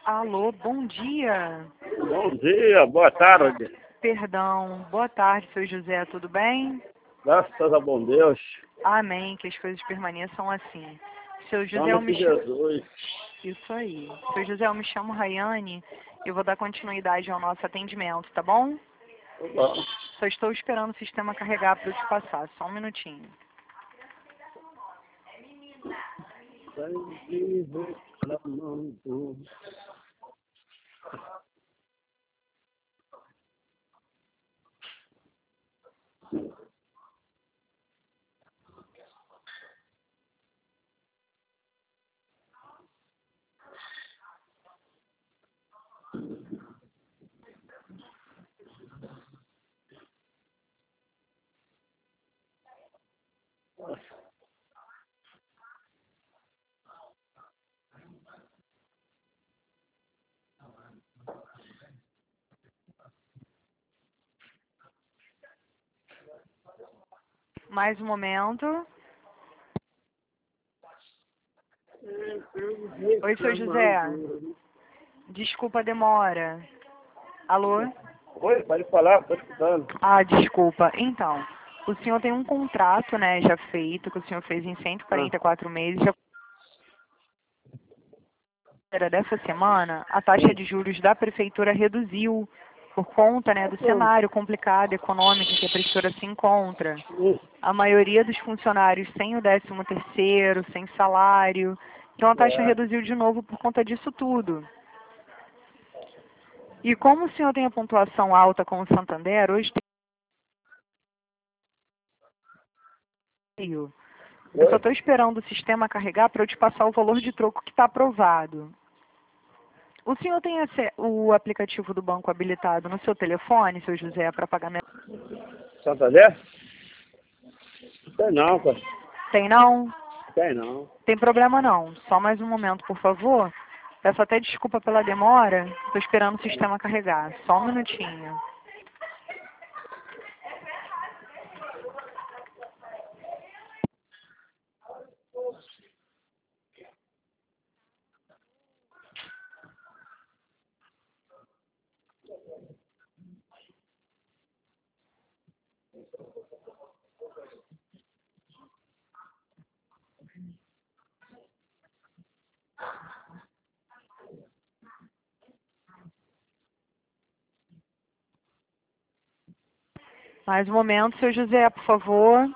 Alô, bom dia. Bom dia, boa tarde. Perdão, boa tarde, seu José, tudo bem? Graças a bom Deus. Amém, que as coisas permaneçam assim. Seu José, eu Nome me de chamo... Jesus. Isso aí. Seu José, eu me chamo Rayane e vou dar continuidade ao nosso atendimento, tá bom? Tá bom. Só estou esperando o sistema carregar para eu te passar, só um minutinho. Sangue reclamando. Mais um momento. Oi, seu José. Desculpa a demora. Alô? Oi, pode falar, estou escutando. Ah, desculpa. Então, o senhor tem um contrato, né, já feito, que o senhor fez em 144 meses. Já dessa semana, a taxa de juros da prefeitura reduziu por conta, né, do cenário complicado econômico em que a prefeitura se encontra. A maioria dos funcionários sem o 13º, sem salário. Então a taxa reduziu de novo por conta disso tudo. E como o senhor tem a pontuação alta com o Santander, hoje tem... Eu só estou esperando o sistema carregar para eu te passar o valor de troco que está aprovado. O senhor tem o aplicativo do banco habilitado no seu telefone, seu José, para pagamento? Santander? Tem não, cara. Tem não? Tem não. Tem problema não. Só mais um momento, por favor. Peço até desculpa pela demora. Estou esperando o sistema carregar. Só um minutinho. Mais um momento, seu José, por favor.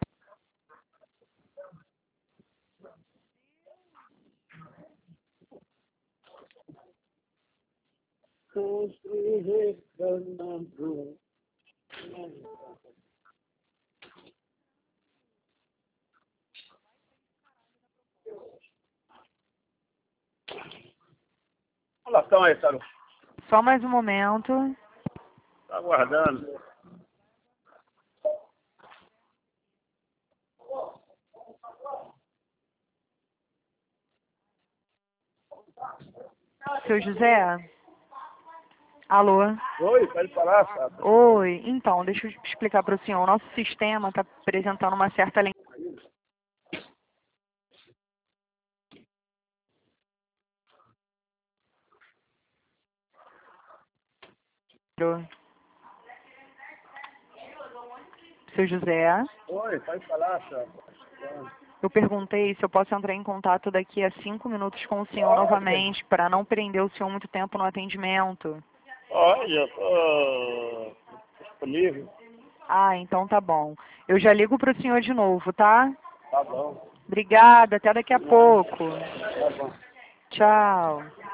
Reclamando. Olha lá, estão aí, Saro. Só mais um momento. Está aguardando. Seu José? Alô? Oi, pode falar, Saro. Oi. Então, deixa eu explicar para o senhor. O nosso sistema está apresentando uma certa Seu José? Oi, pode falar, Saro. Eu perguntei se eu posso entrar em contato daqui a 5 minutos com o senhor novamente, para não prender o senhor muito tempo no atendimento. Olha, eu estou disponível. Ah, então tá bom. Eu já ligo para o senhor de novo, tá? Tá bom. Obrigada, até daqui a pouco. Tá bom. Tchau.